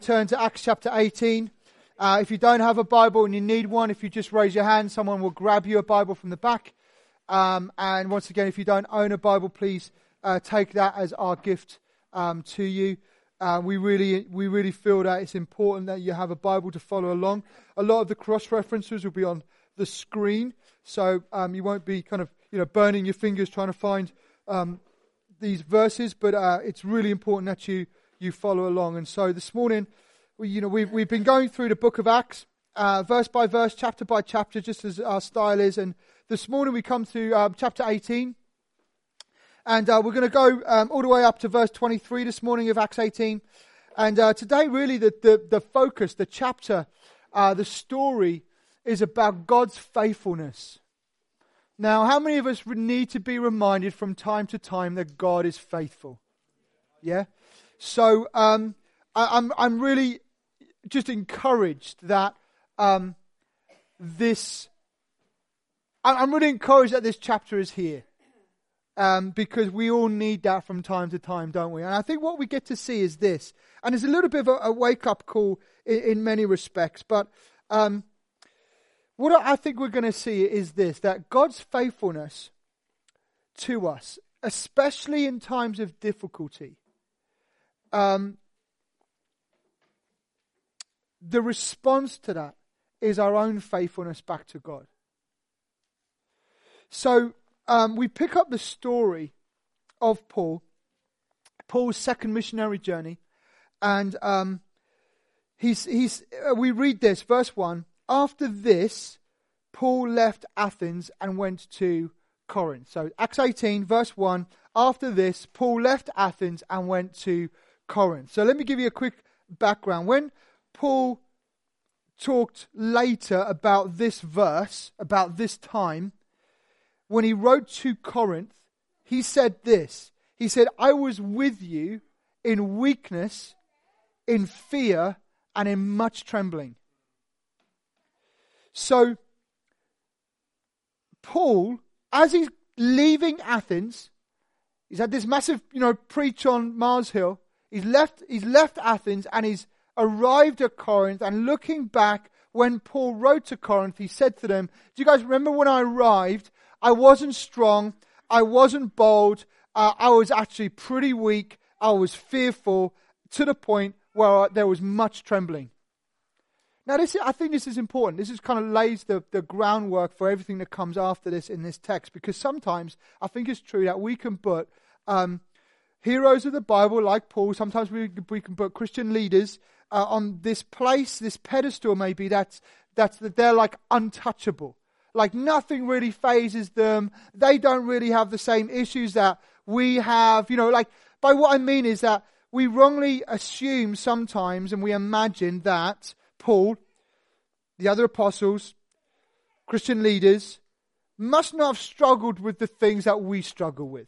Turn to Acts chapter 18. If you don't have a Bible and you need one, if you just raise your hand, someone will grab you a Bible from the back. And once again, if you don't own a Bible, please take that as our gift to you. We really feel that it's important that you have a Bible to follow along. A lot of the cross references will be on the screen, so you won't be kind of burning your fingers trying to find these verses. But it's really important that you follow along. And so this morning, we've been going through the book of Acts, verse by verse, chapter by chapter, just as our style is. And this morning we come to chapter 18. And we're going to go all the way up to verse 23 this morning of Acts 18. And today, really, the focus, the chapter, the story is about God's faithfulness. Now, how many of us would need to be reminded from time to time that God is faithful? Yeah? So I'm really just encouraged that I'm really encouraged that this chapter is here. Because we all need that from time to time, don't we? And I think what we get to see is this. And it's a little bit of a wake-up call in many respects. But what I think we're going to see is this, that God's faithfulness to us, especially in times of difficulty, the response to that is our own faithfulness back to God. So we pick up the story of Paul's second missionary journey, and we read this, verse 1. After this, Paul left Athens and went to Corinth. So Acts 18, verse 1. After this, Paul left Athens and went to Corinth. So let me give you a quick background. When Paul talked later about this verse, about this time, when he wrote to Corinth, he said this. He said, I was with you in weakness, in fear, and in much trembling. So, Paul, as he's leaving Athens, he's had this massive, preach on Mars Hill. He's left Athens and he's arrived at Corinth. And looking back, when Paul wrote to Corinth, he said to them, do you guys remember when I arrived? I wasn't strong. I wasn't bold. I was actually pretty weak. I was fearful to the point where there was much trembling. Now, I think this is important. This is kind of lays the groundwork for everything that comes after this in this text. Because sometimes I think it's true that we can put heroes of the Bible like Paul. Sometimes we can put Christian leaders on this place, this pedestal maybe that they're like untouchable. Like nothing really phases them. They don't really have the same issues that we have. By what I mean is that we wrongly assume sometimes and we imagine that Paul, the other apostles, Christian leaders, must not have struggled with the things that we struggle with.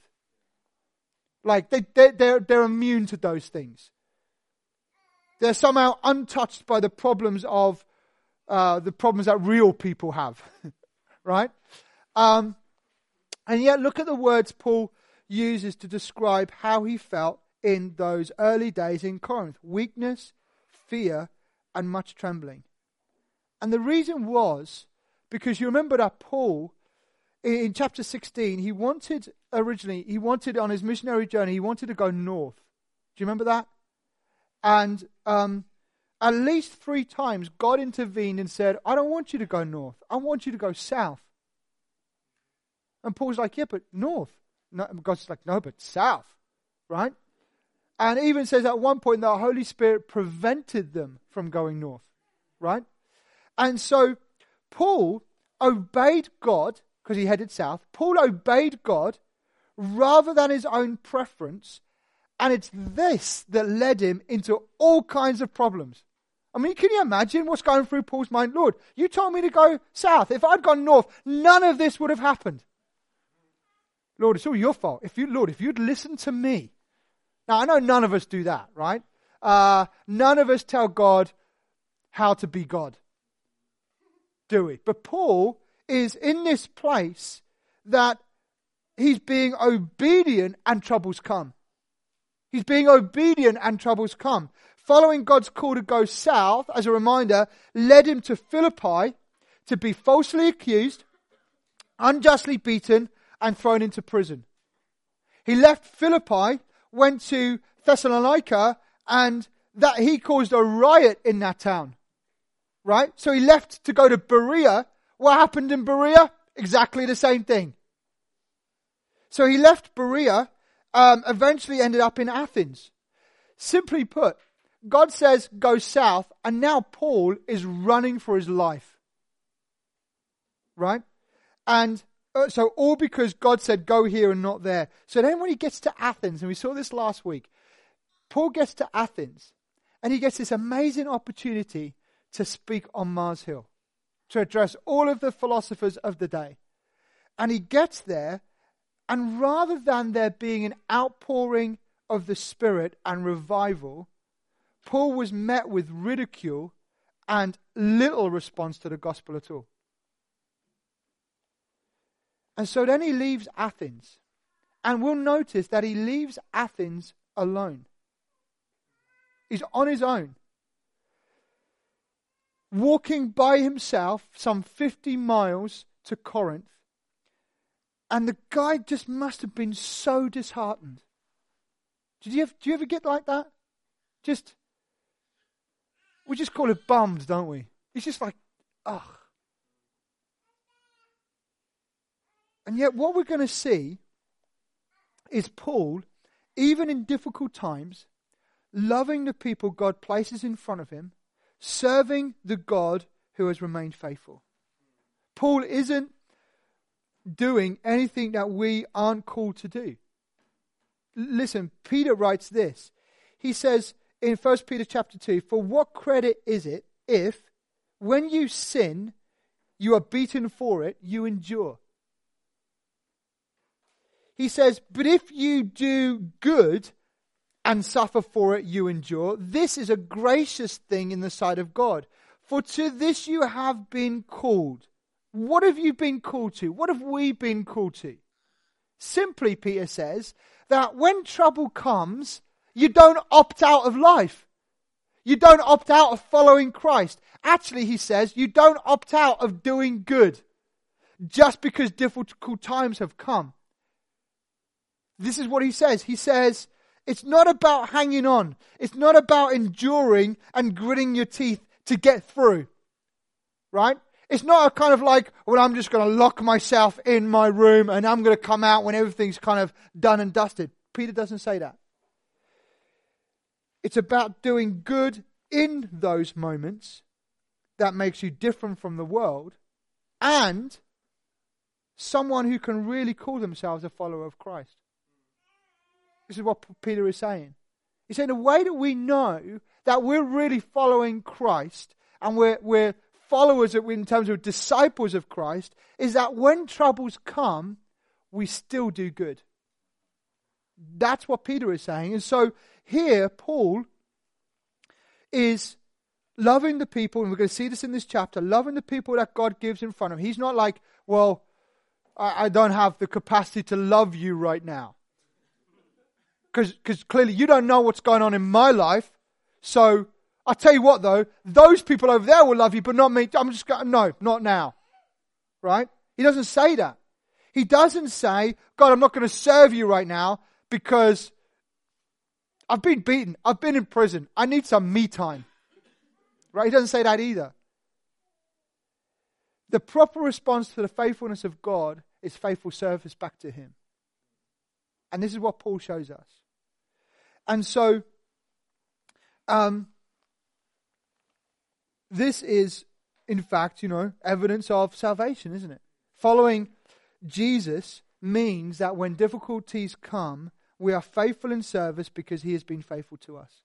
Like they're immune to those things. They're somehow untouched by the problems that real people have. Right? And yet look at the words Paul uses to describe how he felt in those early days in Corinth. Weakness, fear, and much trembling. And the reason was because you remember that Paul, in chapter 16, he wanted on his missionary journey, he wanted to go north. Do you remember that? And at least 3 times, God intervened and said, I don't want you to go north. I want you to go south. And Paul's like, yeah, but north. No, God's like, no, but south. Right? And it even says at one point that the Holy Spirit prevented them from going north. Right? And so Paul obeyed God because he headed south. Paul obeyed God rather than his own preference. And it's this that led him into all kinds of problems. I mean, can you imagine what's going through Paul's mind? Lord, you told me to go south. If I'd gone north, none of this would have happened. Lord, it's all your fault. If you'd listened to me. Now, I know none of us do that, right? None of us tell God how to be God. Do we? But Paul is in this place that he's being obedient and troubles come. He's being obedient and troubles come. following God's call to go south, as a reminder, led him to Philippi to be falsely accused, unjustly beaten, and thrown into prison. He left Philippi, went to Thessalonica, and that he caused a riot in that town. Right? So he left to go to Berea. What happened in Berea? Exactly the same thing. So he left Berea, eventually ended up in Athens. Simply put, God says go south, and now Paul is running for his life. Right? And so all because God said go here and not there. So then when he gets to Athens, and we saw this last week, Paul gets to Athens, and he gets this amazing opportunity to speak on Mars Hill, to address all of the philosophers of the day. And he gets there, and rather than there being an outpouring of the Spirit and revival, Paul was met with ridicule and little response to the gospel at all. And so then he leaves Athens. And we'll notice that he leaves Athens alone. He's on his own, walking by himself some 50 miles to Corinth. And the guy just must have been so disheartened. Do you ever get like that? We just call it bummed, don't we? It's just like, ugh. And yet what we're going to see is Paul, even in difficult times, loving the people God places in front of him, serving the God who has remained faithful. Paul isn't doing anything that we aren't called to do. Listen, Peter writes this. He says in 1 Peter chapter 2, "For what credit is it if, when you sin, you are beaten for it, you endure?" He says, "But if you do good and suffer for it, you endure. This is a gracious thing in the sight of God. For to this you have been called." What have you been called to? What have we been called to? Simply, Peter says, that when trouble comes, you don't opt out of life. You don't opt out of following Christ. Actually, he says, you don't opt out of doing good just because difficult times have come. This is what he says. He says, it's not about hanging on. It's not about enduring and gritting your teeth to get through. Right? It's not a kind of like, well, I'm just going to lock myself in my room and I'm going to come out when everything's kind of done and dusted. Peter doesn't say that. It's about doing good in those moments that makes you different from the world and someone who can really call themselves a follower of Christ. This is what Peter is saying. He's saying the way that we know that we're really following Christ and we're followers in terms of disciples of Christ is that when troubles come, we still do good. That's what Peter is saying. And so here, Paul is loving the people, and we're going to see this in this chapter, loving the people that God gives in front of him. He's not like, well, I don't have the capacity to love you right now. Because clearly you don't know what's going on in my life. So I'll tell you what though, those people over there will love you, but not me. I'm just going, no, not now. Right? He doesn't say that. He doesn't say, God, I'm not going to serve you right now because I've been beaten. I've been in prison. I need some me time. Right? He doesn't say that either. The proper response to the faithfulness of God is faithful service back to him. And this is what Paul shows us. And so, this is, in fact, evidence of salvation, isn't it? Following Jesus means that when difficulties come, we are faithful in service because he has been faithful to us.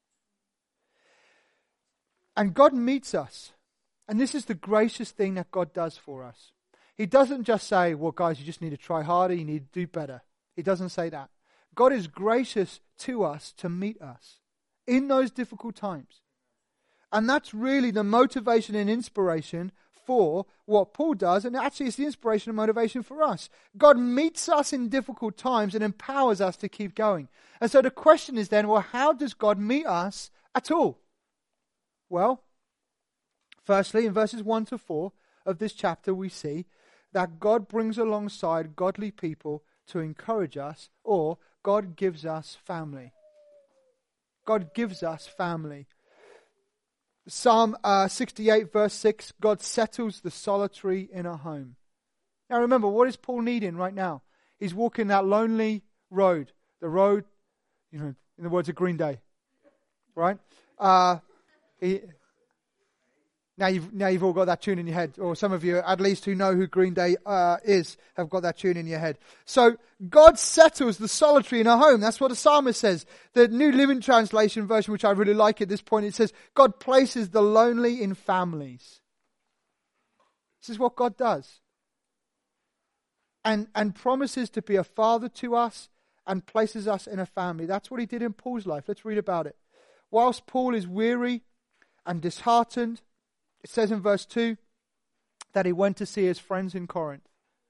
And God meets us. And this is the gracious thing that God does for us. He doesn't just say, well, guys, you just need to try harder, you need to do better. He doesn't say that. God is gracious to us to meet us in those difficult times. And that's really the motivation and inspiration for what Paul does. And actually it's the inspiration and motivation for us. God meets us in difficult times and empowers us to keep going. And so the question is then, well, how does God meet us at all? Well, firstly, in verses 1 to 4 of this chapter, we see that God brings alongside godly people to encourage us, or God gives us family. God gives us family. Psalm 68 verse 6, God settles the solitary in a home. Now remember, what is Paul needing right now? He's walking that lonely road. The road, in the words of Green Day. Right? Now you've all got that tune in your head, or some of you, at least who know who Green Day is, have got that tune in your head. So God settles the solitary in a home. That's what the psalmist says. The New Living Translation version, which I really like at this point, it says, God places the lonely in families. This is what God does. And promises to be a father to us and places us in a family. That's what he did in Paul's life. Let's read about it. Whilst Paul is weary and disheartened, it says in verse 2 that he went to see his friends in Corinth.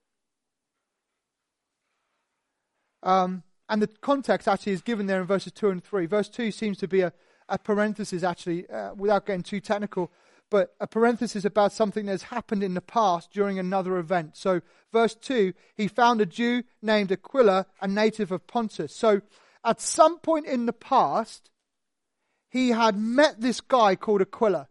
And the context actually is given there in verses 2 and 3. Verse 2 seems to be a parenthesis actually, without getting too technical, but a parenthesis about something that's happened in the past during another event. So verse 2, he found a Jew named Aquila, a native of Pontus. So at some point in the past, he had met this guy called Aquila.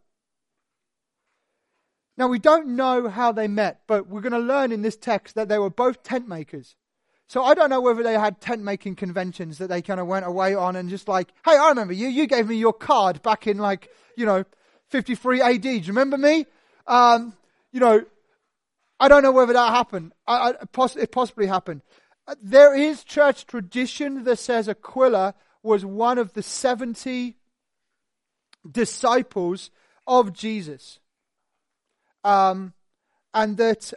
Now, we don't know how they met, but we're going to learn in this text that they were both tent makers. So I don't know whether they had tent making conventions that they kind of went away on and just like, hey, I remember you. You gave me your card back in 53 AD. Do you remember me? I don't know whether that happened. It possibly happened. There is church tradition that says Aquila was one of the 70 disciples of Jesus. And that,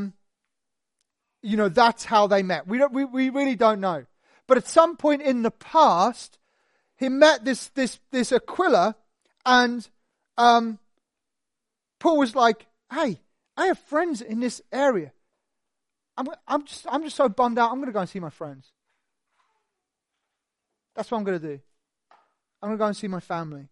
that's how they met. We really don't know. But at some point in the past, he met this Aquila, and Paul was like, "Hey, I have friends in this area. I'm just so bummed out. I'm going to go and see my friends. That's what I'm going to do. I'm going to go and see my family."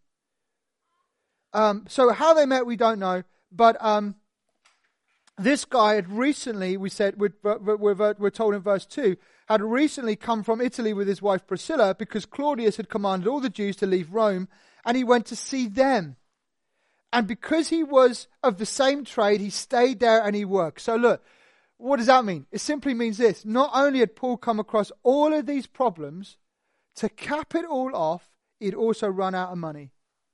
So how they met, we don't know. But this guy had recently, we're told in verse 2, had recently come from Italy with his wife Priscilla because Claudius had commanded all the Jews to leave Rome, and he went to see them. And because he was of the same trade, he stayed there and he worked. So look, what does that mean? It simply means this. Not only had Paul come across all of these problems, to cap it all off, he'd also run out of money.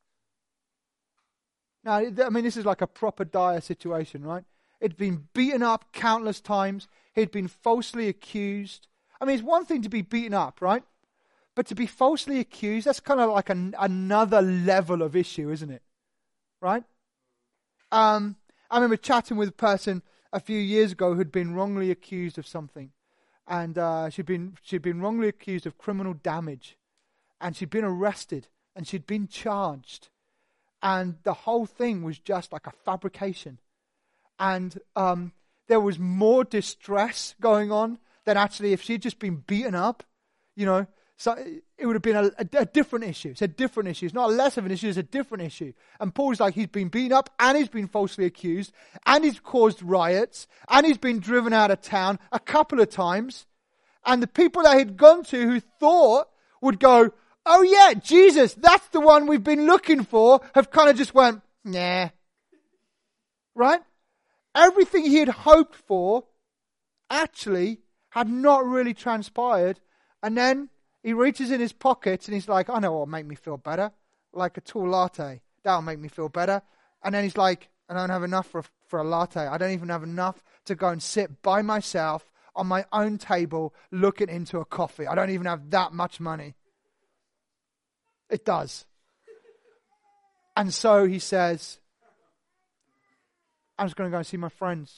Now, this is like a proper dire situation, right? He'd been beaten up countless times. He'd been falsely accused. It's one thing to be beaten up, right? But to be falsely accused, that's kind of like another level of issue, isn't it? Right? I remember chatting with a person a few years ago who'd been wrongly accused of something. And she'd been wrongly accused of criminal damage. And she'd been arrested. And she'd been charged. And the whole thing was just like a fabrication. And there was more distress going on than actually if she'd just been beaten up, So it would have been a different issue. It's a different issue. It's not less of an issue, it's a different issue. And Paul's like, he's been beaten up, and he's been falsely accused, and he's caused riots, and he's been driven out of town a couple of times. And the people that he'd gone to who thought would go, "Oh yeah, Jesus, that's the one we've been looking for," have kind of just went, "Nah." Right? Everything he had hoped for actually had not really transpired. And then he reaches in his pockets and he's like, "I know what'll make me feel better. Like a tall latte. That'll make me feel better." And then he's like, "I don't have enough for a latte. I don't even have enough to go and sit by myself on my own table looking into a coffee. I don't even have that much money." It does. And so he says, "I'm just going to go and see my friends.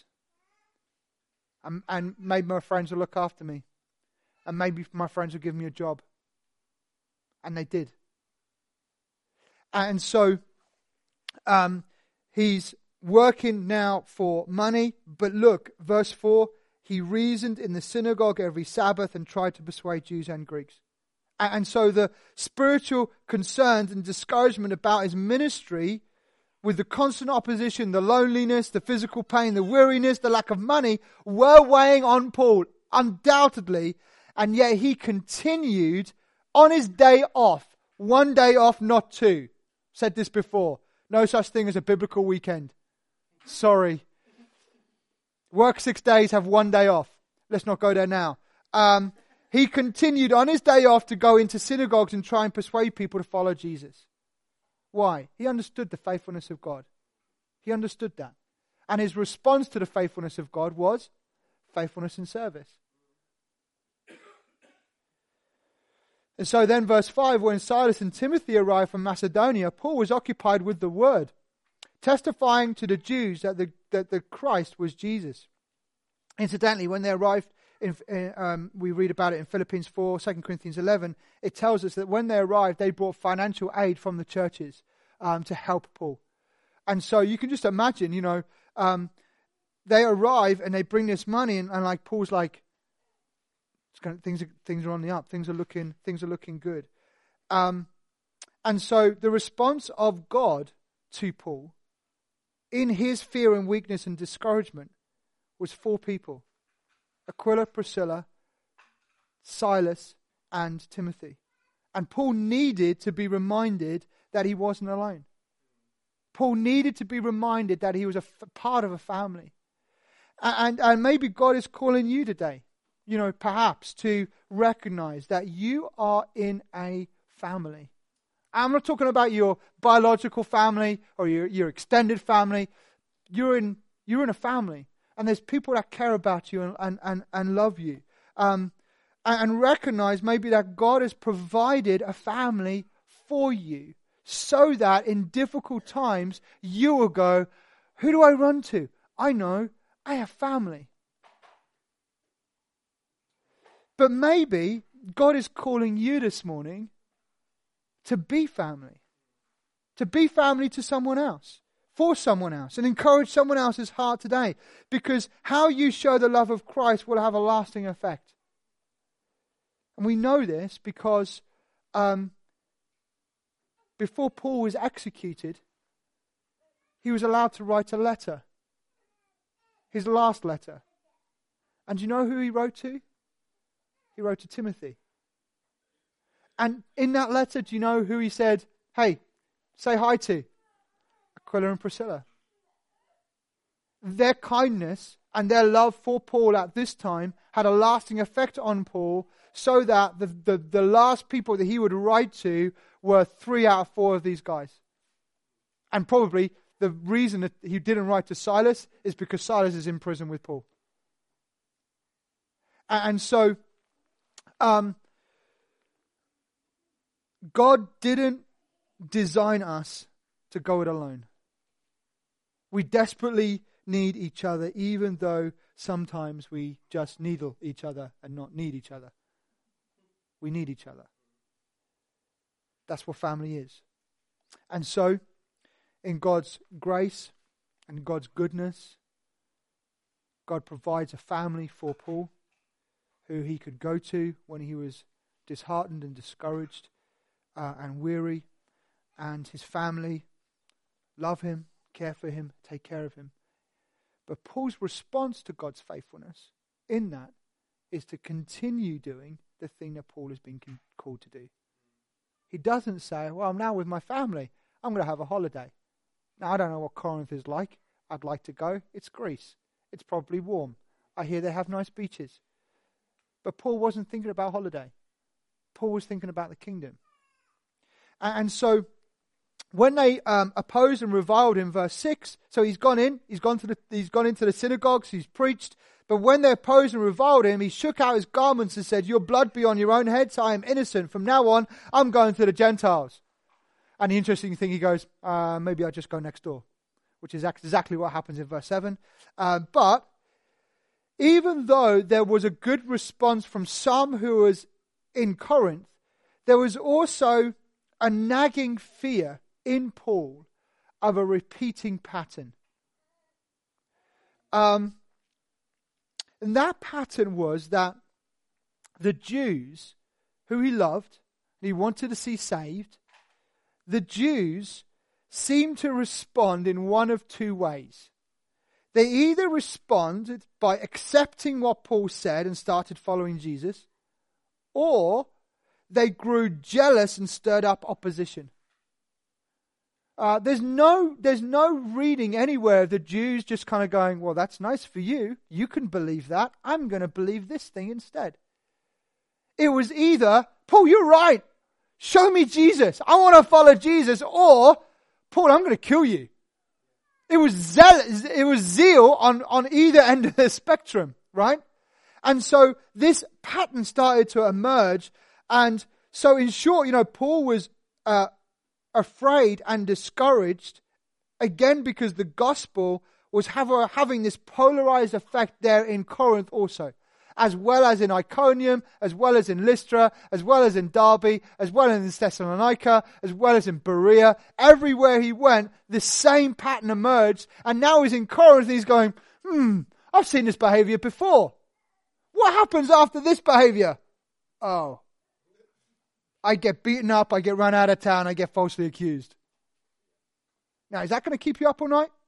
And maybe my friends will look after me. And maybe my friends will give me a job." And they did. And so he's working now for money. But look, verse 4, he reasoned in the synagogue every Sabbath and tried to persuade Jews and Greeks. And so the spiritual concerns and discouragement about his ministry with the constant opposition, the loneliness, the physical pain, the weariness, the lack of money, were weighing on Paul, undoubtedly. And yet he continued on his day off. One day off, not two. Said this before. No such thing as a biblical weekend. Sorry. Work 6 days, have 1 day off. Let's not go there now. He continued on his day off to go into synagogues and try and persuade people to follow Jesus. Why? He understood the faithfulness of God. He understood that. And his response to the faithfulness of God was faithfulness in service. And so then verse 5, when Silas and Timothy arrived from Macedonia, Paul was occupied with the word, testifying to the Jews that the Christ was Jesus. Incidentally, when they arrived, we read about it in Philippians 4, 2 Corinthians 11, it tells us that when they arrived, they brought financial aid from the churches to help Paul. And so you can just imagine, they arrive and they bring this money and like Paul's like, things are on the up, things are looking good. And so the response of God to Paul in his fear and weakness and discouragement was 4 people: Aquila, Priscilla, Silas, and Timothy. And Paul needed to be reminded that he wasn't alone. Paul needed to be reminded that he was part of a family. And maybe God is calling you today, perhaps to recognize that you are in a family. I'm not talking about your biological family or your extended family. You're in a family. And there's people that care about you and love you. And recognize maybe that God has provided a family for you so that in difficult times you will go, who do I run to? I know, I have family. But maybe God is calling you this morning to be family. To be family to someone else. For someone else. And encourage someone else's heart today. Because how you show the love of Christ will have a lasting effect. And we know this because before Paul was executed, he was allowed to write a letter. His last letter. And do you know who he wrote to? He wrote to Timothy. And in that letter, do you know who he said, hey, say hi to? Aquila and Priscilla. Their kindness and their love for Paul at this time had a lasting effect on Paul, so that the last people that he would write to were 3 out of 4 of these guys. And probably the reason that he didn't write to Silas is because Silas is in prison with Paul. And so God didn't design us to go it alone. We desperately need each other, even though sometimes we just needle each other and not need each other. We need each other. That's what family is. And so, in God's grace and God's goodness, God provides a family for Paul, who he could go to when he was disheartened and discouraged and weary. And his family love him, care for him, take care of him. But Paul's response to God's faithfulness in that is to continue doing the thing that Paul has been called to do. He doesn't say, well, I'm now with my family. I'm going to have a holiday. Now, I don't know what Corinth is like. I'd like to go. It's Greece. It's probably warm. I hear they have nice beaches. But Paul wasn't thinking about holiday. Paul was thinking about the kingdom. And so when they opposed and reviled him, verse 6, so he's gone into the synagogues, he's preached. But when they opposed and reviled him, he shook out his garments and said, your blood be on your own heads. I am innocent. From now on, I'm going to the Gentiles. And the interesting thing, he goes, maybe I'll just go next door, which is exactly what happens in verse 7. But even though there was a good response from some who was in Corinth, there was also a nagging fear in Paul of a repeating pattern. And that pattern was that the Jews who he loved, he wanted to see saved, the Jews seem to respond in one of two ways. They either responded by accepting what Paul said and started following Jesus, or they grew jealous and stirred up opposition. There's no reading anywhere of the Jews just kind of going, well, that's nice for you. You can believe that. I'm going to believe this thing instead. It was either, Paul, you're right. Show me Jesus. I want to follow Jesus. Or, Paul, I'm going to kill you. It was zeal on either end of the spectrum, right? And so this pattern started to emerge. And so in short, Paul was afraid and discouraged, again, because the gospel was having this polarized effect there in Corinth also, as well as in Iconium, as well as in Lystra, as well as in Derbe, as well as in Thessalonica, as well as in Berea. Everywhere he went, the same pattern emerged, and now he's in Corinth and he's going, I've seen this behavior before. What happens after this behavior? Oh, I get beaten up, I get run out of town, I get falsely accused. Now, is that going to keep you up all night?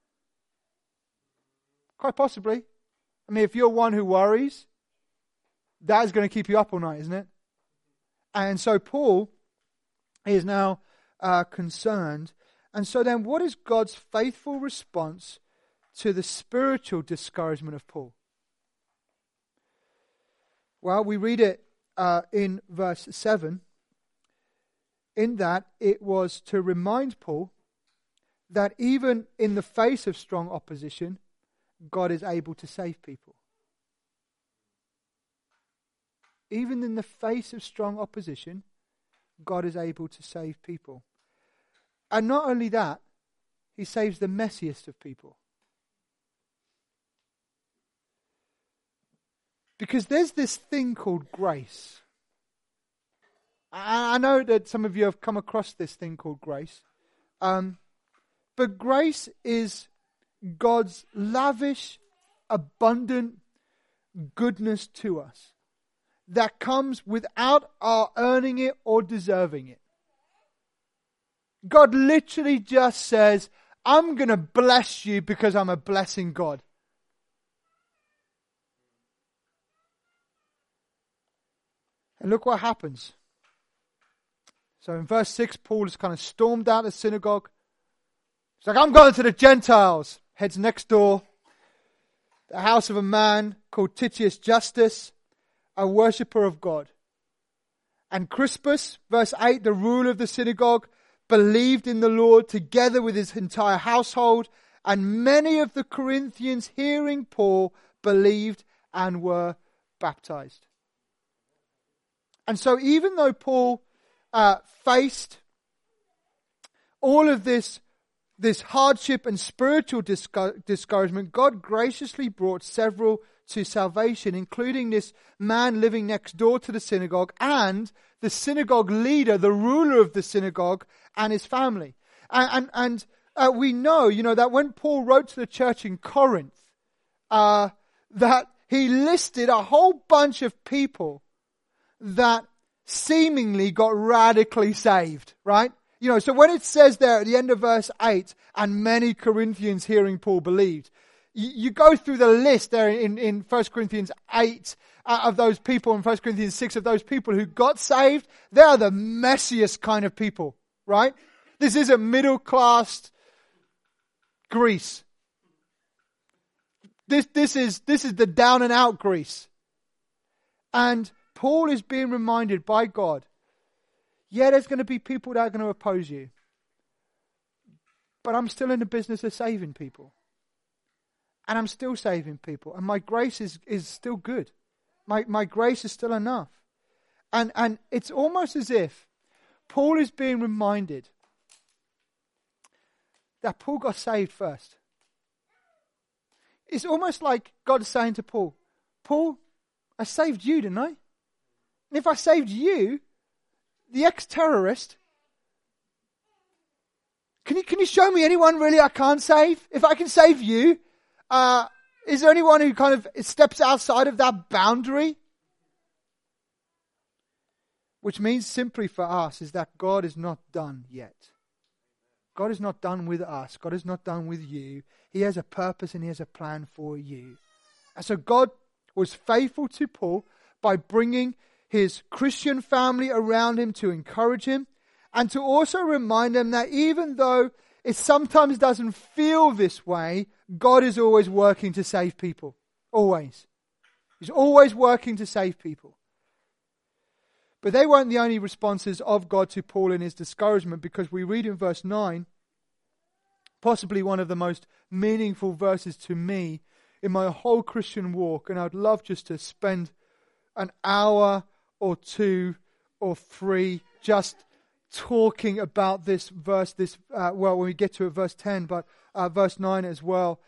Quite possibly. I mean, if you're one who worries, that is going to keep you up all night, isn't it? And so Paul is now concerned. And so then what is God's faithful response to the spiritual discouragement of Paul? Well, we read it in verse 7. In that it was to remind Paul that even in the face of strong opposition, God is able to save people. Even in the face of strong opposition, God is able to save people. And not only that, he saves the messiest of people. Because there's this thing called grace. I know that some of you have come across this thing called grace. But grace is God's lavish, abundant goodness to us that comes without our earning it or deserving it. God literally just says, I'm going to bless you because I'm a blessing God. And look what happens. So in verse 6, Paul has kind of stormed out the synagogue. He's like, I'm going to the Gentiles. Heads next door. The house of a man called Titius Justus, a worshipper of God. And Crispus, verse 8, the ruler of the synagogue, believed in the Lord together with his entire household. And many of the Corinthians, hearing Paul, believed and were baptized. And so even though Paul faced all of this hardship and spiritual discouragement, God graciously brought several to salvation, including this man living next door to the synagogue and the synagogue leader, the ruler of the synagogue, and his family. And we know, that when Paul wrote to the church in Corinth, that he listed a whole bunch of people that seemingly got radically saved, right? So when it says there at the end of verse 8, and many Corinthians hearing Paul believed, you go through the list there in 1 Corinthians 8 of those people, and 1 Corinthians 6 of those people who got saved. They are the messiest kind of people, right? This isn't middle class Greece. This is the down and out Greece. And Paul is being reminded by God, there's going to be people that are going to oppose you. But I'm still in the business of saving people. And I'm still saving people. And my grace is still good. My grace is still enough. And it's almost as if Paul is being reminded that Paul got saved first. It's almost like God is saying to Paul, I saved you, didn't I? And if I saved you, the ex-terrorist, can you show me anyone really I can't save? If I can save you, is there anyone who kind of steps outside of that boundary? Which means simply for us is that God is not done yet. God is not done with us. God is not done with you. He has a purpose and He has a plan for you. And so God was faithful to Paul by bringing his Christian family around him to encourage him and to also remind him that even though it sometimes doesn't feel this way, God is always working to save people. Always. He's always working to save people. But they weren't the only responses of God to Paul in his discouragement, because we read in verse 9, possibly one of the most meaningful verses to me in my whole Christian walk, and I'd love just to spend an hour or two or three just talking about this verse, when we get to it, verse 10, but verse 9 as well.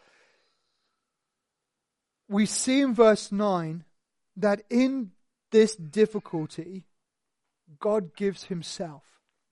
We see in verse 9 that in this difficulty, God gives Himself.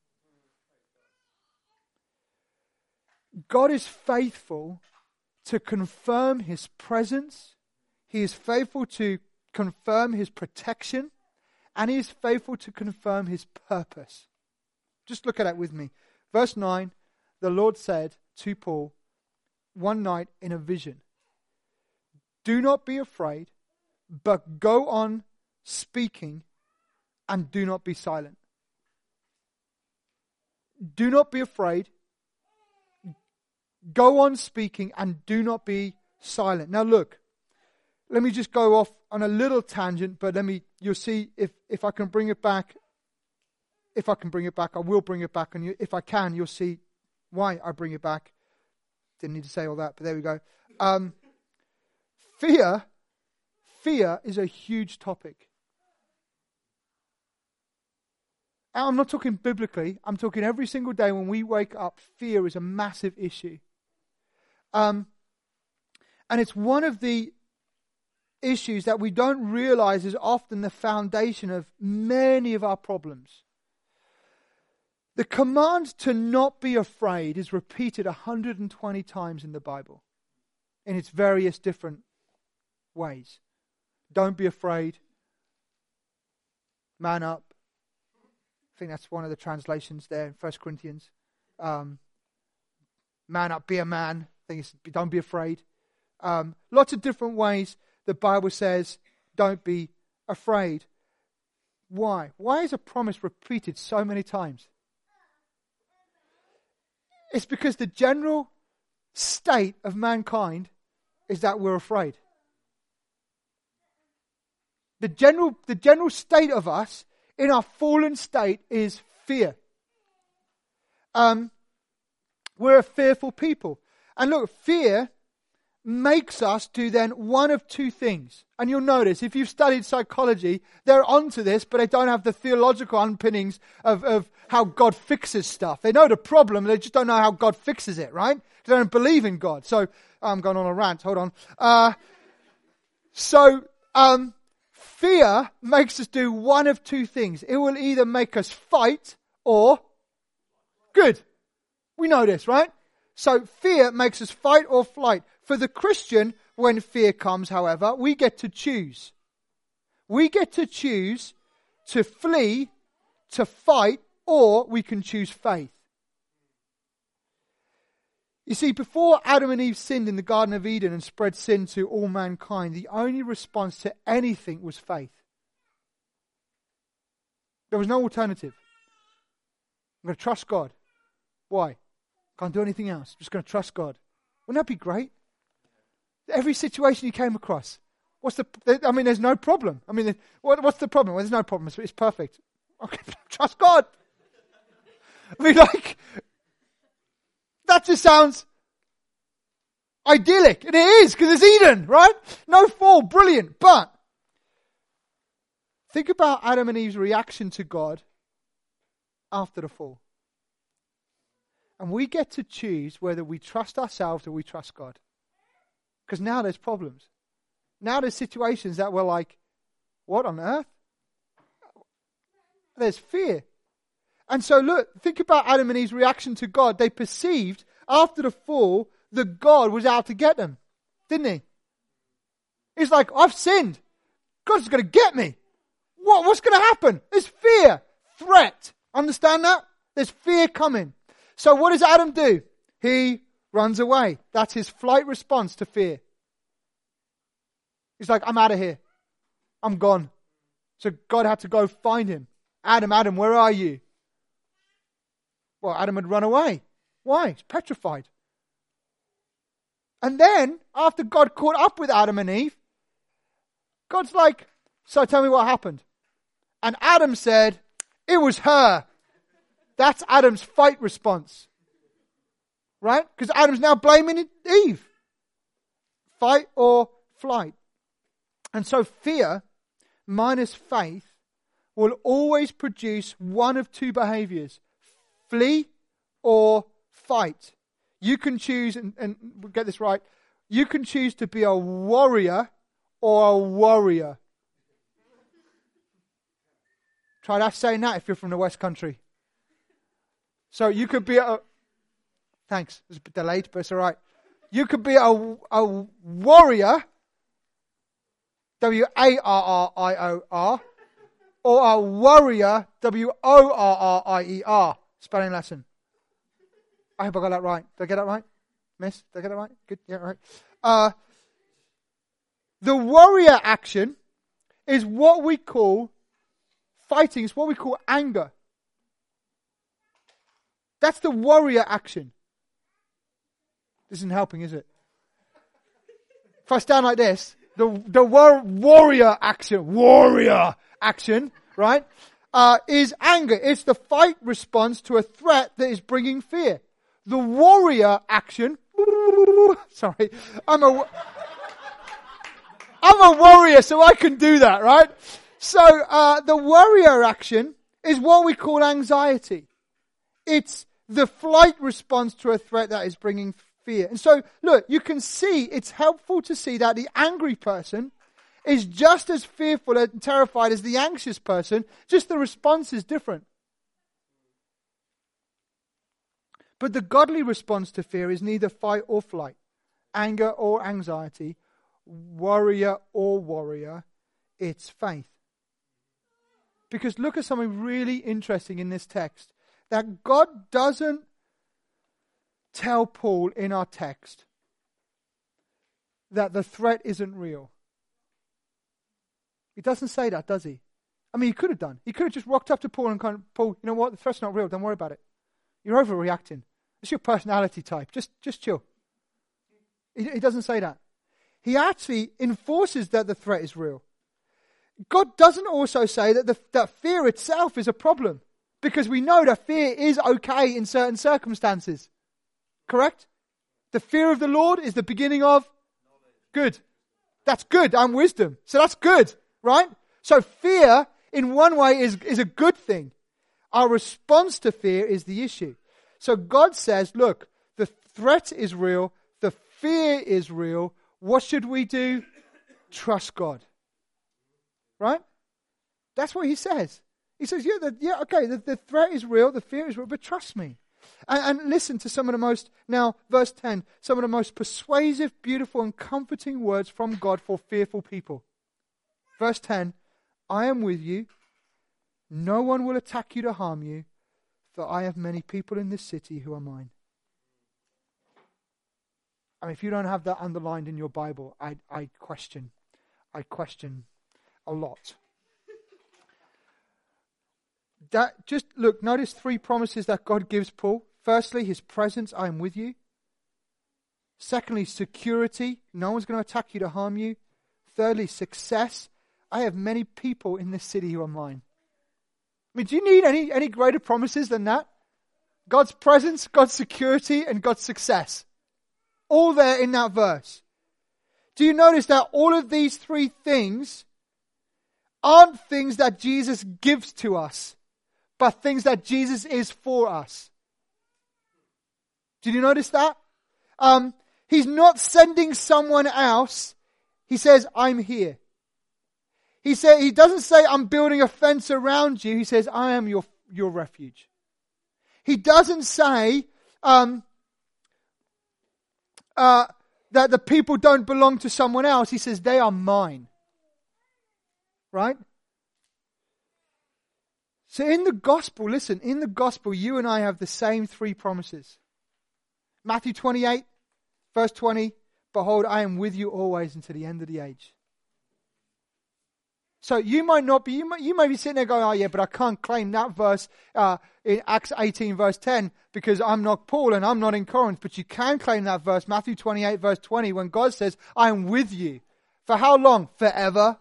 God is faithful to confirm His presence. He is faithful to confirm His protection. And He is faithful to confirm His purpose. Just look at that with me. Verse 9, the Lord said to Paul one night in a vision, "Do not be afraid, but go on speaking and do not be silent." Do not be afraid. Go on speaking and do not be silent. Now look, let me just go off on a little tangent, but you'll see if I can bring it back. If I can bring it back, I will bring it back. And if I can, you'll see why I bring it back. Didn't need to say all that, but there we go. Fear is a huge topic. And I'm not talking biblically. I'm talking every single day when we wake up. Fear is a massive issue. And it's one of the issues that we don't realize is often the foundation of many of our problems. The command to not be afraid is repeated 120 times in the Bible in its various different ways. Don't be afraid. Man up. I think that's one of the translations there in 1 Corinthians. Man up, be a man. I think it's don't be afraid. Lots of different ways the Bible says don't be afraid. Why? Why is a promise repeated so many times? It's because the general state of mankind is that we're afraid. The general state of us in our fallen state is fear. We're a fearful people. And look, fear makes us do then one of two things. And you'll notice, if you've studied psychology, they're onto this, but they don't have the theological underpinnings of how God fixes stuff. They know the problem, they just don't know how God fixes it, right? They don't believe in God. So, I'm going on a rant, hold on. Fear makes us do one of two things. It will either make us fight or good. We know this, right? So fear makes us fight or flight. For the Christian, when fear comes, however, we get to choose. We get to choose to flee, to fight, or we can choose faith. You see, before Adam and Eve sinned in the Garden of Eden and spread sin to all mankind, the only response to anything was faith. There was no alternative. I'm going to trust God. Why? Can't do anything else. I'm just going to trust God. Wouldn't that be great? Every situation you came across, there's no problem. What's the problem? Well, there's no problem. It's perfect. Okay, trust God. That just sounds idyllic. And it is, because it's Eden, right? No fall, brilliant. But think about Adam and Eve's reaction to God after the fall. And we get to choose whether we trust ourselves or we trust God. Because now there's problems. Now there's situations that we're like, what on earth? There's fear. And so look, think about Adam and Eve's reaction to God. They perceived after the fall that God was out to get them. Didn't he? He's like, I've sinned. God's going to get me. What's going to happen? There's fear. Threat. Understand that? There's fear coming. So what does Adam do? He runs away. That's his flight response to fear. He's like, I'm out of here. I'm gone. So God had to go find him. Adam, where are you? Well, Adam had run away. Why? He's petrified. And then, after God caught up with Adam and Eve, God's like, so tell me what happened. And Adam said, it was her. That's Adam's fight response. Right? Because Adam's now blaming Eve. Fight or flight. And so fear minus faith will always produce one of two behaviors. Flee or fight. You can choose, and we'll get this right, you can choose to be a warrior or a warrior. Try that saying that if you're from the West Country. So you could be thanks, it's a bit delayed, but it's all right. You could be a warrior, W-A-R-R-I-O-R, or a warrior, W-O-R-R-I-E-R. Spelling lesson. I hope I got that right. Did I get that right? Miss? Did I get that right? Good. Yeah, right. The warrior action is what we call fighting. It's what we call anger. That's the warrior action. This isn't helping, is it? If I stand like this, the warrior action, right, is anger. It's the fight response to a threat that is bringing fear. The warrior action, sorry, I'm a warrior, so I can do that, right? So the warrior action is what we call anxiety. It's the flight response to a threat that is bringing fear. And so, look, you can see, it's helpful to see that the angry person is just as fearful and terrified as the anxious person, just the response is different. But the godly response to fear is neither fight or flight, anger or anxiety, warrior or warrior, it's faith. Because look at something really interesting in this text, that God doesn't tell Paul in our text that the threat isn't real. He doesn't say that, does he? I mean, he could have done. He could have just rocked up to Paul and Paul, you know what? The threat's not real. Don't worry about it. You're overreacting. It's your personality type. Just chill. He doesn't say that. He actually enforces that the threat is real. God doesn't also say that fear itself is a problem, because we know that fear is okay in certain circumstances. Correct? The fear of the Lord is the beginning of good. That's good and wisdom. So that's good, right? So fear, in one way, is a good thing. Our response to fear is the issue. So God says, look, the threat is real. The fear is real. What should we do? Trust God. Right? That's what he says. He says, the threat is real, the fear is real, but trust me. And listen to some of the most, now verse 10, some of the most persuasive, beautiful and comforting words from God for fearful people. Verse 10, I am with you. No one will attack you to harm you, for I have many people in this city who are mine. I mean, if you don't have that underlined in your Bible, I question a lot. Just look, notice three promises that God gives Paul. Firstly, his presence, I am with you. Secondly, security, no one's going to attack you to harm you. Thirdly, success, I have many people in this city who are mine. I mean, do you need any greater promises than that? God's presence, God's security, and God's success. All there in that verse. Do you notice that all of these three things aren't things that Jesus gives to us, but things that Jesus is for us? Did you notice that? He's not sending someone else. He says, I'm here. He doesn't say, I'm building a fence around you. He says, I am your refuge. He doesn't say that the people don't belong to someone else. He says, they are mine. Right? So in the gospel, listen, in the gospel, you and I have the same three promises. Matthew 28, verse 20, behold, I am with you always until the end of the age. So you might not be, you may be sitting there going, oh yeah, but I can't claim that verse in Acts 18 verse 10 because I'm not Paul and I'm not in Corinth. But you can claim that verse, Matthew 28 verse 20, when God says, I am with you. For how long? Forever.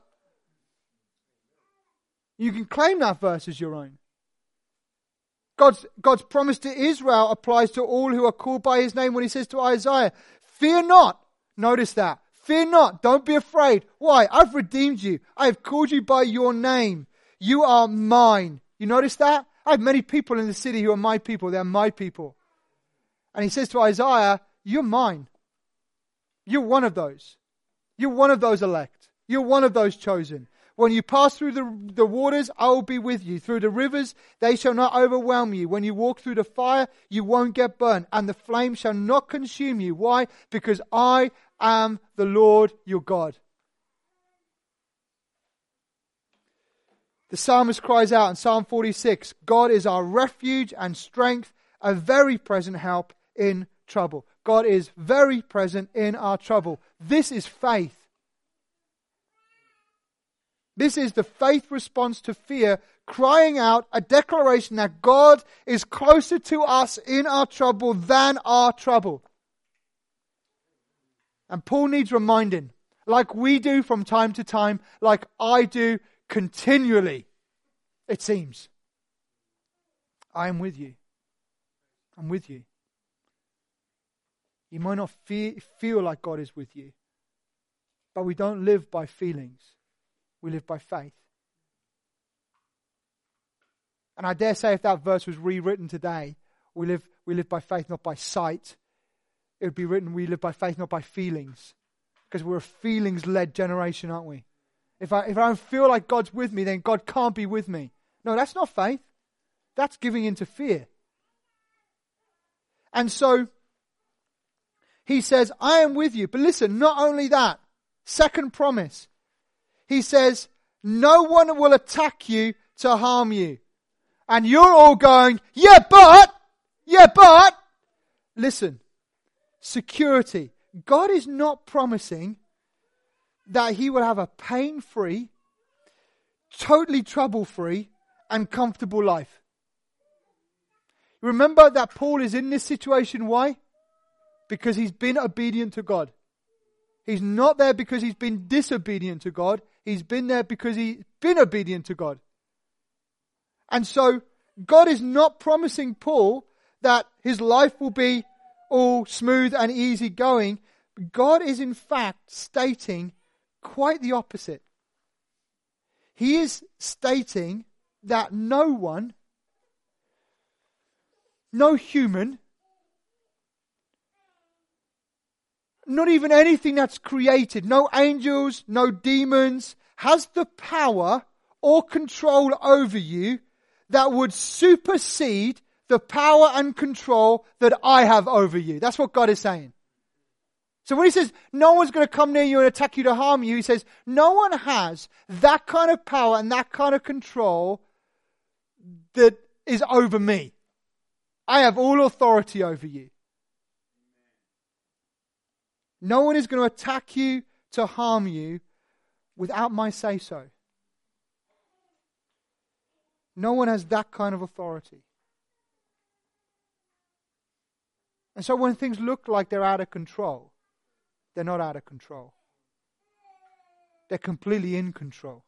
You can claim that verse as your own. God's promise to Israel applies to all who are called by his name when he says to Isaiah, fear not. Notice that. Fear not. Don't be afraid. Why? I've redeemed you. I have called you by your name. You are mine. You notice that? I have many people in the city who are my people. They're my people. And he says to Isaiah, you're mine. You're one of those. You're one of those elect. You're one of those chosen. When you pass through the waters, I will be with you. Through the rivers, they shall not overwhelm you. When you walk through the fire, you won't get burned. And the flame shall not consume you. Why? Because I am the Lord your God. The psalmist cries out in Psalm 46, God is our refuge and strength, a very present help in trouble. God is very present in our trouble. This is faith. This is the faith response to fear, crying out a declaration that God is closer to us in our trouble than our trouble. And Paul needs reminding, like we do from time to time, like I do continually, it seems. I am with you. I'm with you. You might not feel like God is with you, but we don't live by feelings. We live by faith. And I dare say if that verse was rewritten today, we live by faith, not by sight. It would be written, we live by faith, not by feelings. Because we're a feelings-led generation, aren't we? If I don't feel like God's with me, then God can't be with me. No, that's not faith. That's giving into fear. And so, he says, I am with you. But listen, not only that. Second promise. He says, no one will attack you to harm you. And you're all going, yeah, but. Listen, security. God is not promising that he will have a pain-free, totally trouble-free, and comfortable life. Remember that Paul is in this situation. Why? Because he's been obedient to God. He's not there because he's been disobedient to God. He's been there because he's been obedient to God. And so, God is not promising Paul that his life will be all smooth and easy going. God is in fact stating quite the opposite. He is stating that no one, no human, not even anything that's created, no angels, no demons, has the power or control over you that would supersede the power and control that I have over you. That's what God is saying. So when he says, no one's going to come near you and attack you to harm you, he says, no one has that kind of power and that kind of control that is over me. I have all authority over you. No one is going to attack you to harm you without my say-so. No one has that kind of authority. And so when things look like they're out of control, they're not out of control. They're completely in control.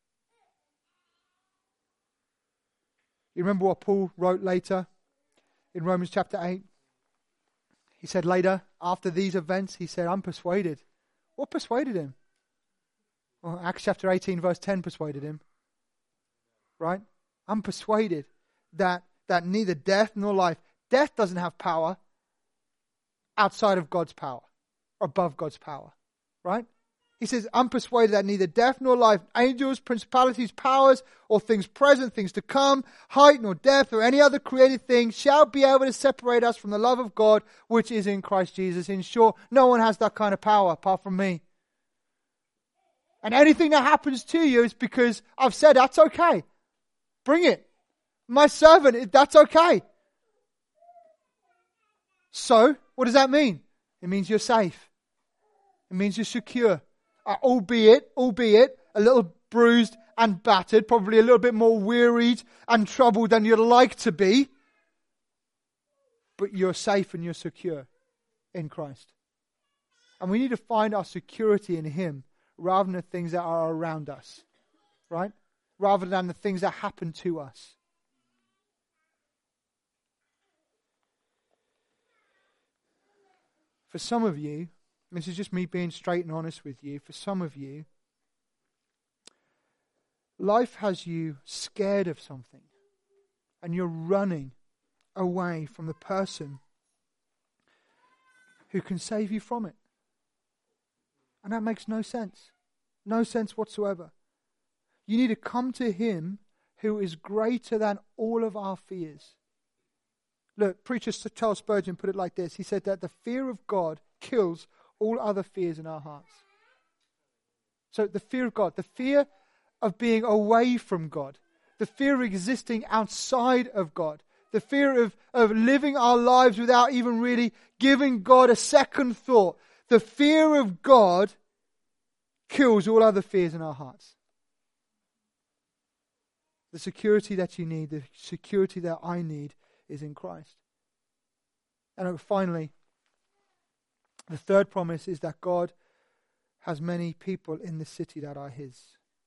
You remember what Paul wrote later in Romans chapter 8? He said later, after these events, he said, I'm persuaded. What persuaded him? Well, Acts chapter 18 verse 10 persuaded him. Right? I'm persuaded that neither death nor life, death doesn't have power outside of God's power, or above God's power. Right? He says, I'm persuaded that neither death nor life, angels, principalities, powers, or things present, things to come, height nor depth, or any other created thing shall be able to separate us from the love of God, which is in Christ Jesus. In short, no one has that kind of power apart from me. And anything that happens to you is because I've said that's okay. Bring it. My servant, that's okay. So, what does that mean? It means you're safe. It means you're secure. Albeit a little bruised and battered, probably a little bit more wearied and troubled than you'd like to be. But you're safe and you're secure in Christ. And we need to find our security in Him rather than the things that are around us. Right? Rather than the things that happen to us. For some of you, this is just me being straight and honest with you, for some of you, life has you scared of something and you're running away from the person who can save you from it. And that makes no sense. No sense whatsoever. You need to come to Him who is greater than all of our fears. Look, preacher Charles Spurgeon put it like this. He said that the fear of God kills all other fears in our hearts. So the fear of God, the fear of being away from God, the fear of existing outside of God, the fear of living our lives without even really giving God a second thought. The fear of God kills all other fears in our hearts. The security that you need, the security that I need, is in Christ. And finally, the third promise is that God has many people in the city that are His.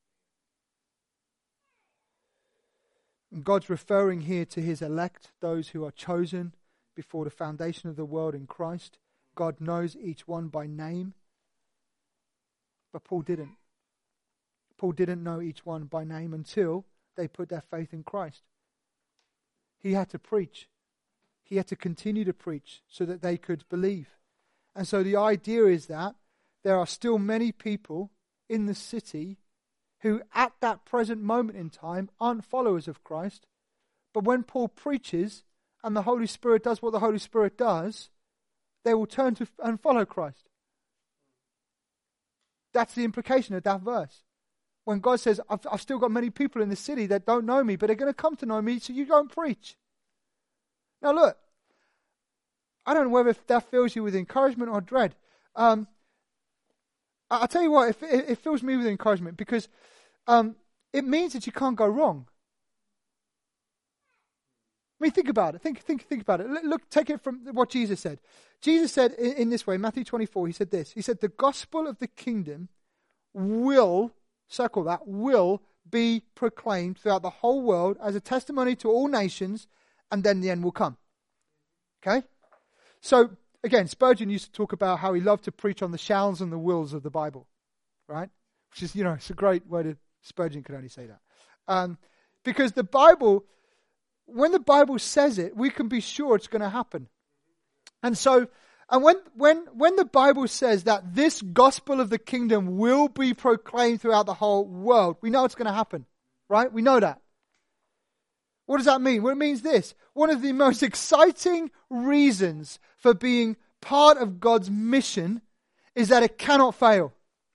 And God's referring here to His elect, those who are chosen before the foundation of the world in Christ. God knows each one by name. But Paul didn't. Paul didn't know each one by name until they put their faith in Christ. He had to preach. He had to continue to preach so that they could believe. And so the idea is that there are still many people in the city who at that present moment in time aren't followers of Christ. But when Paul preaches and the Holy Spirit does what the Holy Spirit does, they will turn to and follow Christ. That's the implication of that verse. When God says, I've still got many people in the city that don't know me, but they're going to come to know me, so you go and preach. Now look, I don't know whether that fills you with encouragement or dread. I'll tell you what, it fills me with encouragement because it means that you can't go wrong. I mean, think about it. Think about it. Look, take it from what Jesus said. Jesus said in this way, Matthew 24, He said this. He said, the gospel of the kingdom will, circle that, will be proclaimed throughout the whole world as a testimony to all nations, and then the end will come. Okay? So, again, Spurgeon used to talk about how he loved to preach on the shalls and the wills of the Bible. Right? Which is, it's a great word. Spurgeon could only say that. Because the Bible, when the Bible says it, we can be sure it's going to happen. And so, and when the Bible says that this gospel of the kingdom will be proclaimed throughout the whole world, we know it's going to happen. Right? We know that. What does that mean? Well, it means this. One of the most exciting reasons for being part of God's mission is that it cannot fail.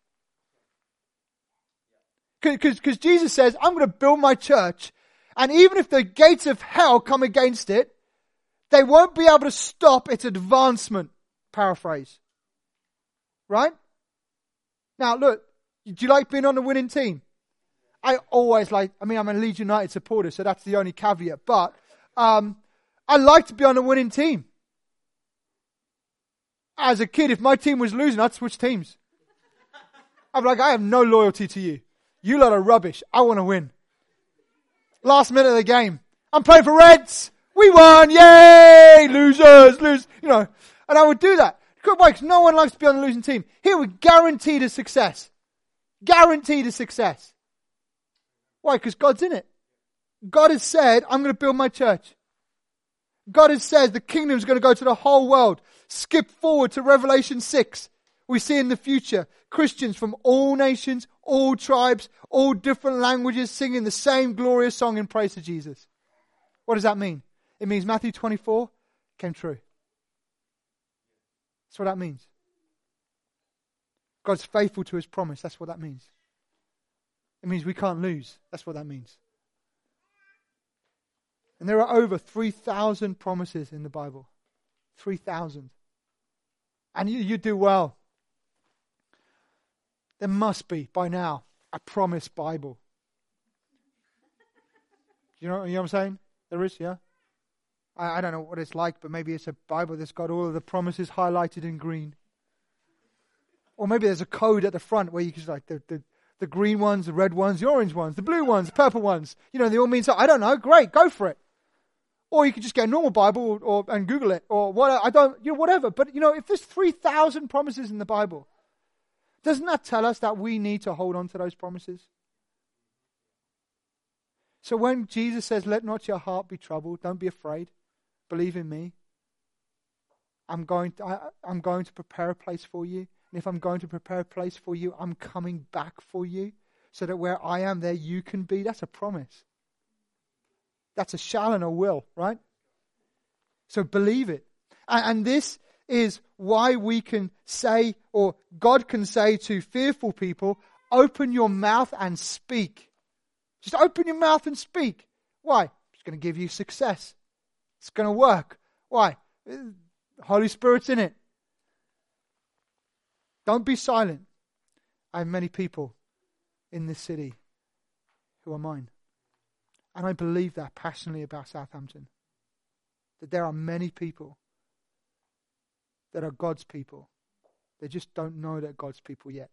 Because Jesus says, I'm going to build my church, and even if the gates of hell come against it, they won't be able to stop its advancement. Paraphrase. Right? Now, look, do you like being on the winning team? I always I'm a Leeds United supporter, so that's the only caveat. But I like to be on the winning team. As a kid, if my team was losing, I'd switch teams. I'd be like, I have no loyalty to you. You lot are rubbish. I want to win. Last minute of the game. I'm playing for Reds. We won. Yay! Losers. Lose. And I would do that. Why? Because no one likes to be on the losing team. Here we're guaranteed a success. Guaranteed a success. Why? Because God's in it. God has said, I'm going to build my church. God has said the kingdom is going to go to the whole world. Skip forward to Revelation 6. We see in the future Christians from all nations, all tribes, all different languages singing the same glorious song in praise to Jesus. What does that mean? It means Matthew 24 came true. That's what that means. God's faithful to His promise. That's what that means. It means we can't lose. That's what that means. And there are over 3,000 promises in the Bible. 3,000. And you do well. There must be, by now, a promise Bible. You know what I'm saying? There is, yeah? I don't know what it's like, but maybe it's a Bible that's got all of the promises highlighted in green. Or maybe there's a code at the front where you can like the green ones, the red ones, the orange ones, the blue ones, the purple ones. You know, they all mean so. I don't know. Great, go for it. Or you could just get a normal Bible and Google it, or what? Whatever. But if there's 3,000 promises in the Bible, doesn't that tell us that we need to hold on to those promises? So when Jesus says, "Let not your heart be troubled, don't be afraid, believe in me. I'm going to prepare a place for you, and if I'm going to prepare a place for you, I'm coming back for you, so that where I am, there you can be." That's a promise. That's a shall and a will, right? So believe it. And this is why we can say, or God can say to fearful people, open your mouth and speak. Just open your mouth and speak. Why? It's going to give you success. It's going to work. Why? Holy Spirit's in it. Don't be silent. I have many people in this city who are mine. And I believe that passionately about Southampton. That there are many people that are God's people. They just don't know they're God's people yet.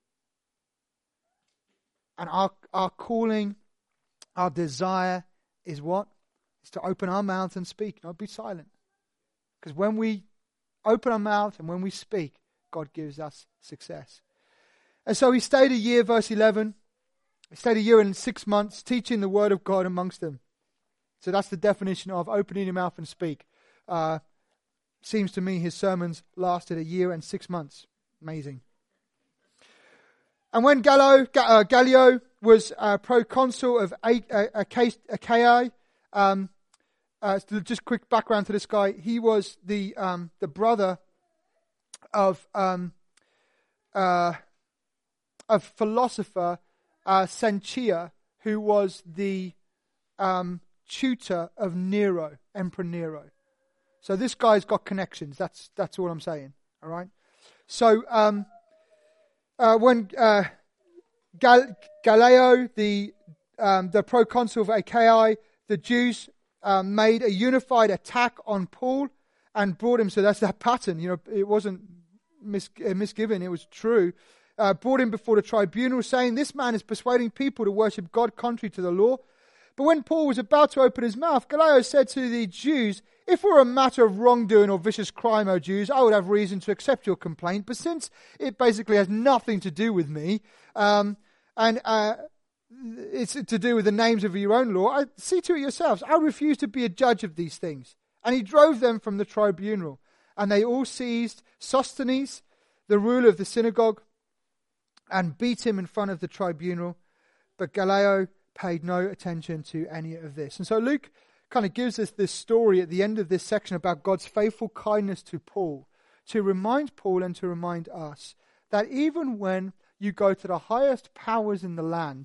And our calling, our desire is what? Is to open our mouths and speak, not be silent. Because when we open our mouth and when we speak, God gives us success. And so he stayed a year, verse 11. He stayed a year and 6 months teaching the word of God amongst them. So that's the definition of opening your mouth and speak. Seems to me his sermons lasted a year and 6 months. Amazing. And when Gallio was proconsul of Achaia, just quick background to this guy. He was the brother of philosopher Seneca, who was the tutor of Nero, Emperor Nero. So this guy's got connections. That's all I'm saying. All right. So when Gallio, the proconsul of Achaia, the Jews made a unified attack on Paul and brought him. So that's that pattern. It wasn't misgiven. It was true. Brought him before the tribunal, saying, "This man is persuading people to worship God contrary to the law." But when Paul was about to open his mouth, Gallio said to the Jews, "If it were a matter of wrongdoing or vicious crime, O Jews, I would have reason to accept your complaint. But since it basically has nothing to do with me, and it's to do with the names of your own law, see to it yourselves. I refuse to be a judge of these things." And he drove them from the tribunal. And they all seized Sosthenes, the ruler of the synagogue, and beat him in front of the tribunal. But Gallio paid no attention to any of this. And so Luke kind of gives us this story at the end of this section about God's faithful kindness to Paul, to remind Paul and to remind us that even when you go to the highest powers in the land,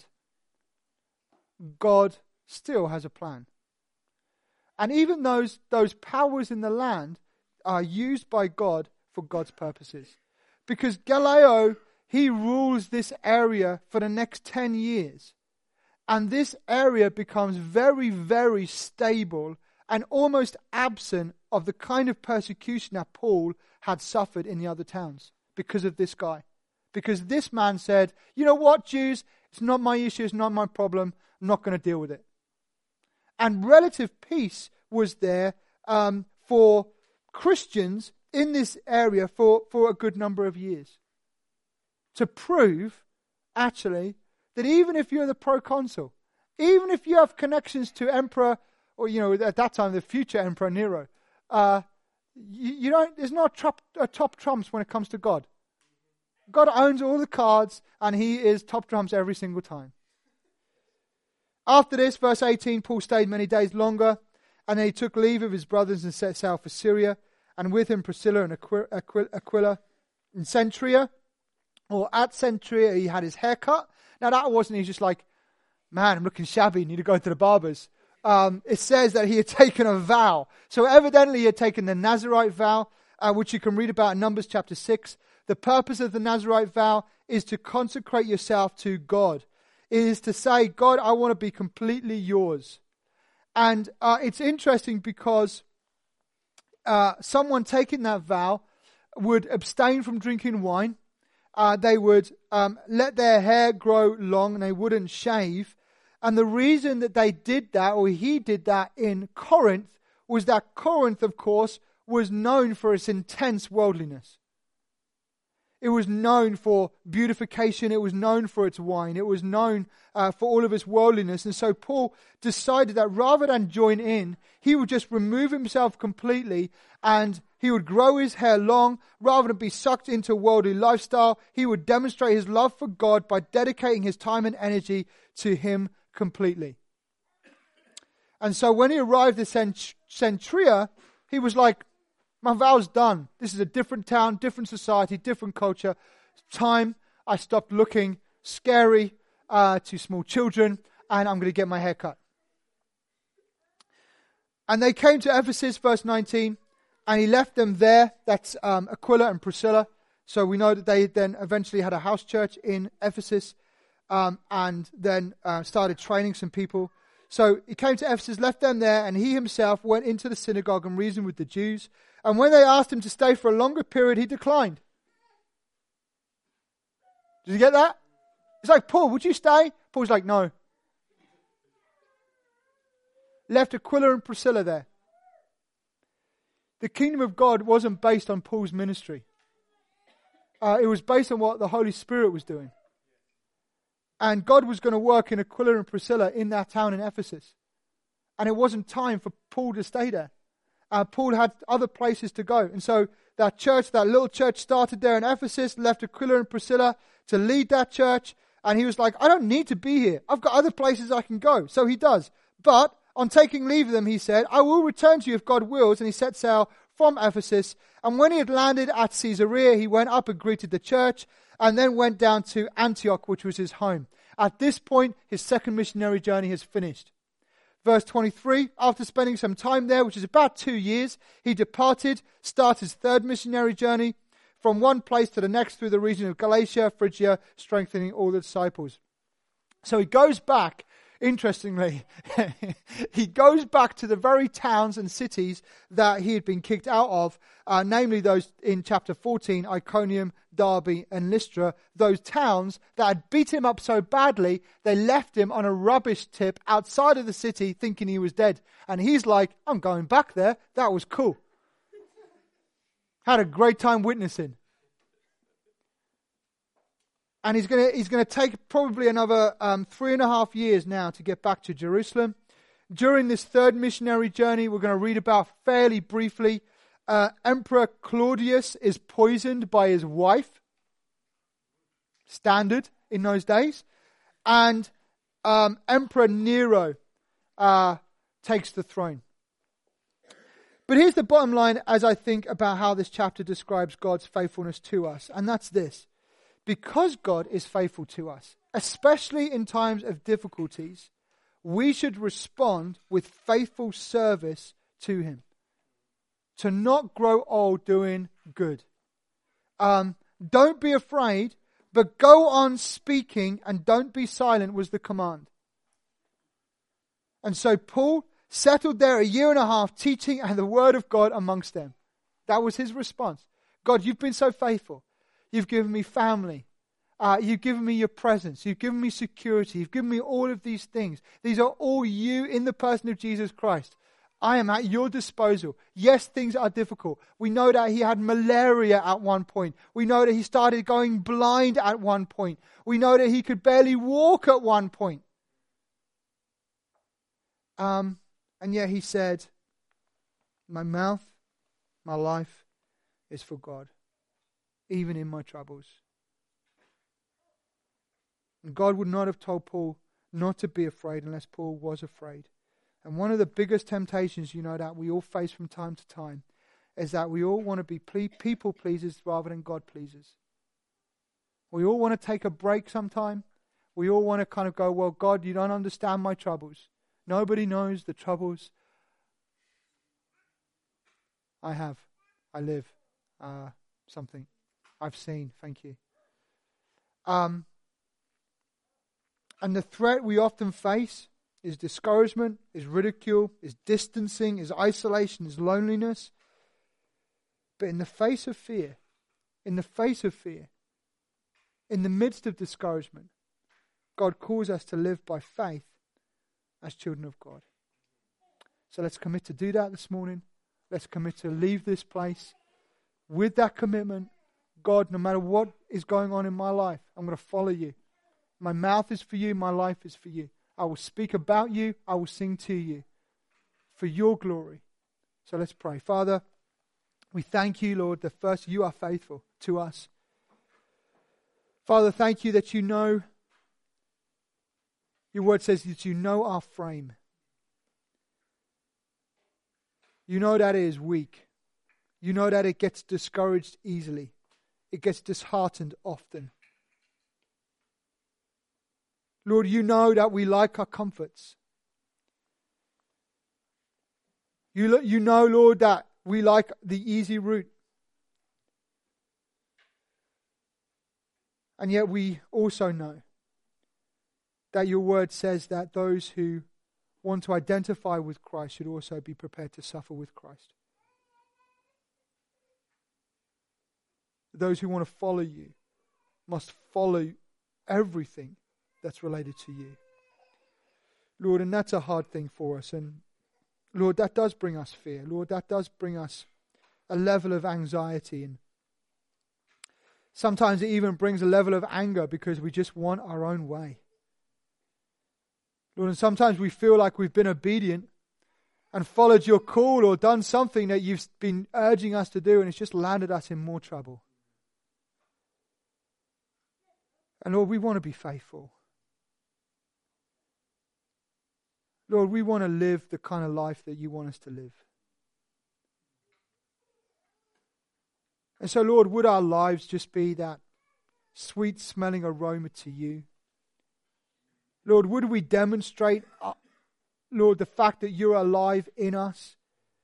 God still has a plan. And even those powers in the land are used by God for God's purposes. Because Gallio, he rules this area for the next 10 years. And this area becomes very, very stable and almost absent of the kind of persecution that Paul had suffered in the other towns because of this guy. Because this man said, "You know what, Jews? It's not my issue, it's not my problem. I'm not going to deal with it." And relative peace was there for Christians in this area for a good number of years. To prove, actually, that even if you're the proconsul, even if you have connections to Emperor, or at that time the future Emperor Nero, there's no top trumps when it comes to God. God owns all the cards, and he is top trumps every single time. After this, verse 18, Paul stayed many days longer, and then he took leave of his brothers and set sail for Syria, and with him Priscilla and Aquila. In Cenchrea, or at Cenchrea, he had his hair cut. Now that wasn't, he's just like, "Man, I'm looking shabby, need to go to the barbers." it says that he had taken a vow. So evidently he had taken the Nazirite vow, which you can read about in Numbers chapter 6. The purpose of the Nazirite vow is to consecrate yourself to God. It is to say, God, I want to be completely yours. And it's interesting because someone taking that vow would abstain from drinking wine. They would let their hair grow long and they wouldn't shave. And the reason that they did that, or he did that in Corinth, was that Corinth, of course, was known for its intense worldliness. It was known for beautification. It was known for its wine. It was known for all of its worldliness. And so Paul decided that rather than join in, he would just remove himself completely and he would grow his hair long. Rather than be sucked into a worldly lifestyle, he would demonstrate his love for God by dedicating his time and energy to him completely. And so when he arrived at Centuria, he was like, my vow's done. This is a different town, different society, different culture. Time I stopped looking scary to small children, and I'm going to get my hair cut. And they came to Ephesus, verse 19, and he left them there. That's Aquila and Priscilla. So we know that they then eventually had a house church in Ephesus, and then started training some people. So he came to Ephesus, left them there, and he himself went into the synagogue and reasoned with the Jews. And when they asked him to stay for a longer period, he declined. Did you get that? It's like, Paul, would you stay? Paul's like, no. Left Aquila and Priscilla there. The kingdom of God wasn't based on Paul's ministry. It was based on what the Holy Spirit was doing. And God was going to work in Aquila and Priscilla in that town in Ephesus. And it wasn't time for Paul to stay there. Paul had other places to go. And so that church, that little church started there in Ephesus, left Aquila and Priscilla to lead that church. And he was like, I don't need to be here. I've got other places I can go. So he does. But on taking leave of them, he said, I will return to you if God wills. And he set sail from Ephesus. And when he had landed at Caesarea, he went up and greeted the church and then went down to Antioch, which was his home. At this point, his second missionary journey has finished. Verse 23, after spending some time there, which is about 2 years, he departed, started his third missionary journey from one place to the next through the region of Galatia, Phrygia, strengthening all the disciples. So he goes back, interestingly, he goes back to the very towns and cities that he had been kicked out of, namely those in chapter 14, Iconium, Derbe and Lystra, those towns that had beat him up so badly, they left him on a rubbish tip outside of the city thinking he was dead. And he's like, I'm going back there. That was cool. Had a great time witnessing. And he's going to take probably another 3.5 years now to get back to Jerusalem. During this third missionary journey, we're going to read about fairly briefly, Emperor Claudius is poisoned by his wife. Standard in those days. And Emperor Nero takes the throne. But here's the bottom line as I think about how this chapter describes God's faithfulness to us. And that's this. Because God is faithful to us, especially in times of difficulties, we should respond with faithful service to him. To not grow old doing good. Don't be afraid, but go on speaking and don't be silent was the command. And so Paul settled there 1.5 years teaching and the word of God amongst them. That was his response. God, you've been so faithful. You've given me family. You've given me your presence. You've given me security. You've given me all of these things. These are all you in the person of Jesus Christ. I am at your disposal. Yes, things are difficult. We know that he had malaria at one point. We know that he started going blind at one point. We know that he could barely walk at one point. And yet he said, my mouth, my life is for God, even in my troubles. And God would not have told Paul not to be afraid unless Paul was afraid. And one of the biggest temptations, that we all face from time to time is that we all want to be people pleasers rather than God pleasers. We all want to take a break sometime. We all want to kind of go, well, God, you don't understand my troubles. Nobody knows the troubles I have. I live. Something I've seen. Thank you. And the threat we often face is discouragement, is ridicule, is distancing, is isolation, is loneliness. But in the face of fear, in the midst of discouragement, God calls us to live by faith as children of God. So let's commit to do that this morning. Let's commit to leave this place with that commitment. God, no matter what is going on in my life, I'm going to follow you. My mouth is for you. My life is for you. I will speak about you. I will sing to you for your glory. So let's pray. Father, we thank you, Lord, that first you are faithful to us. Father, thank you that you know, your word says that you know our frame. You know that it is weak. You know that it gets discouraged easily. It gets disheartened often. Lord, you know that we like our comforts. You know, Lord, that we like the easy route. And yet we also know that your word says that those who want to identify with Christ should also be prepared to suffer with Christ. Those who want to follow you must follow everything that's related to you. Lord, and that's a hard thing for us. And Lord, that does bring us fear. Lord, that does bring us a level of anxiety. And sometimes it even brings a level of anger because we just want our own way. Lord, and sometimes we feel like we've been obedient and followed your call or done something that you've been urging us to do, and it's just landed us in more trouble. And Lord, we want to be faithful. Lord, we want to live the kind of life that you want us to live. And so, Lord, would our lives just be that sweet-smelling aroma to you? Lord, would we demonstrate, Lord, the fact that you're alive in us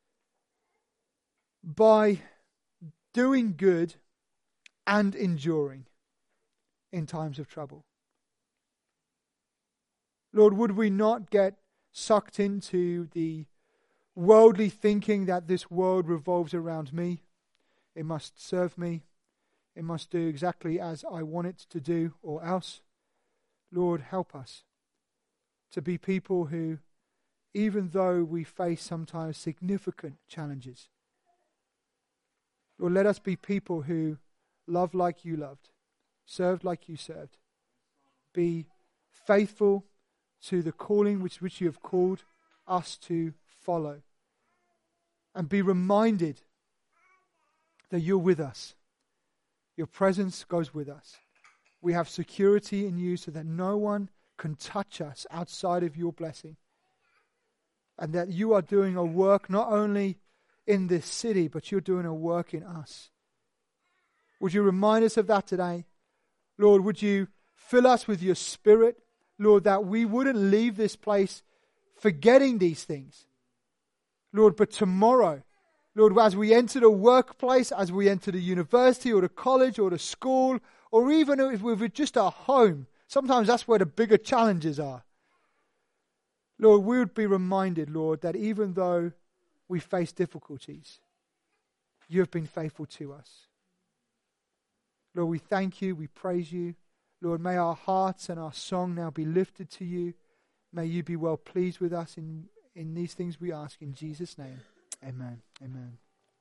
by doing good and enduring in times of trouble? Lord, would we not get sucked into the worldly thinking that this world revolves around me? It must serve me. It must do exactly as I want it to do or else. Lord, help us to be people who, even though we face sometimes significant challenges, Lord, let us be people who love like you loved, served like you served, be faithful to the calling which you have called us to follow, and be reminded that you're with us. Your presence goes with us. We have security in you so that no one can touch us outside of your blessing. And that you are doing a work not only in this city, but you're doing a work in us. Would you remind us of that today? Lord, would you fill us with your Spirit, Lord, that we wouldn't leave this place forgetting these things. Lord, but tomorrow, Lord, as we enter the workplace, as we enter the university or the college or the school, or even if we're just at home, sometimes that's where the bigger challenges are. Lord, we would be reminded, Lord, that even though we face difficulties, you have been faithful to us. Lord, we thank you, we praise you. Lord, may our hearts and our song now be lifted to you. May you be well pleased with us in these things we ask in Jesus' name. Amen. Amen.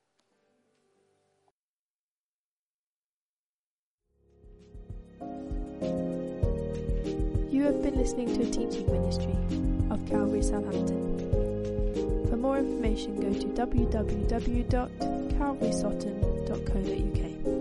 You have been listening to a teaching ministry of Calvary Southampton. For more information, go to www.calvarysutton.co.uk.